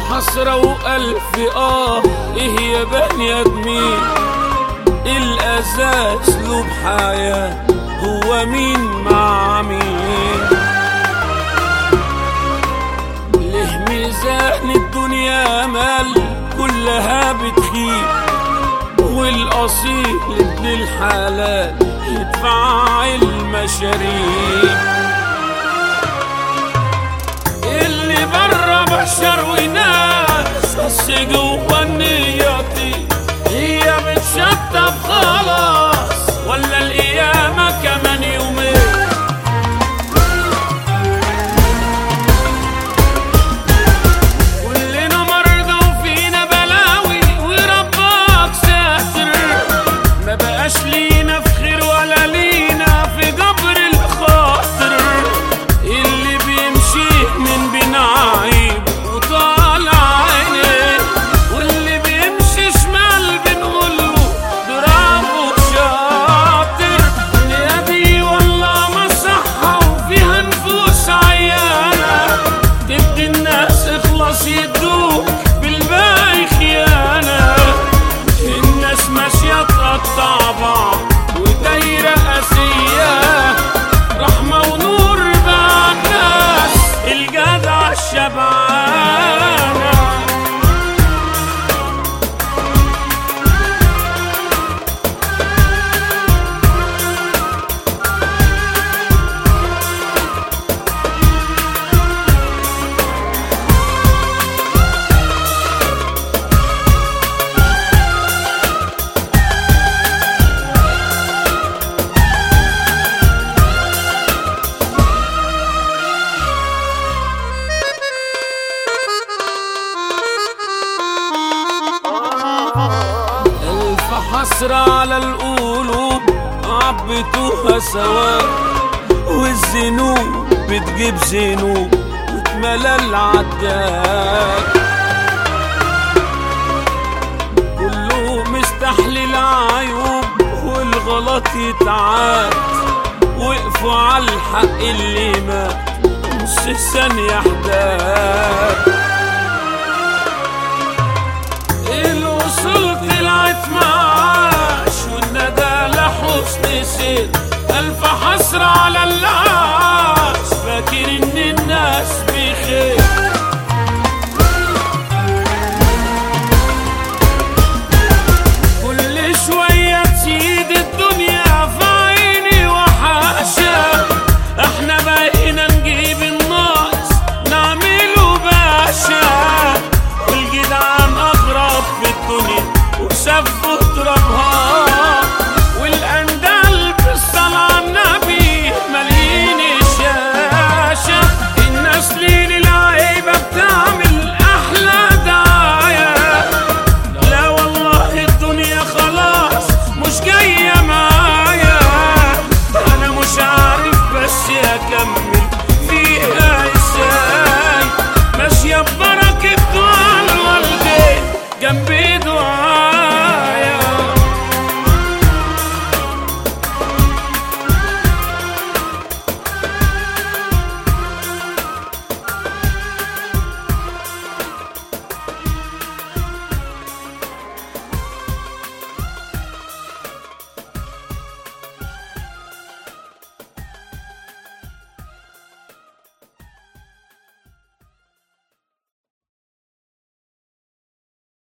حسرة وألف إيه يا بني آدمين، الأذى أسلوب حياة، هو مين مع مين؟ ليه ميزان الدنيا مال كلها بتخيب، والأصيل ابن الحلال يدفع المشاريب. اللي برا بشر وناس، بس جوا النياتي هي بتشطب خلاص، ولا القيامة كمان يومين. كلنا مرضى وفينا بلاوي، وربك ساتر، ما بقاش لينا في خير ولا لينا في جبر الخاطر. اللي بيمشي من بين عيب وطالع عينيه، واللي بيمشي شمال بنقوله برافو شاطر. الدنيا دي والله مصحة وفيها نفوس عيانة، تبدي الناس اخلص يدوك بالباقي خيانة. الناس ماشية تقطع بعض ودايرة قاسية، رحمة ونور بقى الناس الجدع الشبعانة. ألف حسرة على القلوب عبتوها سوا، والذنوب بتجيب ذنوب واتملى العداد. كله مستحلل عيوب والغلط يتعاد، وقفوا على الحق اللي مات نص ثانية حداد. الوصول طلعت معاش، والندى لحسن سير،